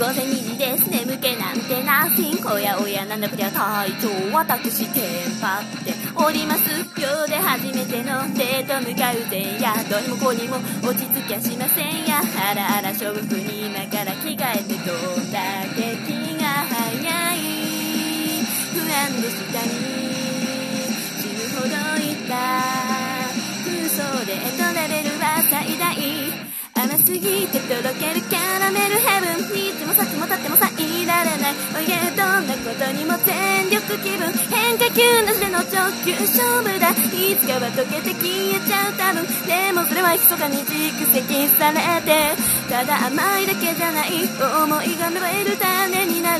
午前2時です眠気なんてナッフィン。おやおやなんだこりゃ体調私テンパっております。今日で初めてのデート向かう前夜、どうにもこうにも落ち着きゃしませんや。あらあら勝負服に今から着替えてどんだけ気が早い。不安で下に死ぬほどいた空想で得られるは最大。甘すぎてとろけるキャラメルヘブン。日も先も経ってもさいられない。おいえどんなことにも全力気分。変化球なしでの直球勝負だ。いつかは溶けて消えちゃう多分。でもそれは密かに蓄積されてただ甘いだけじゃない。思いが芽生える種にな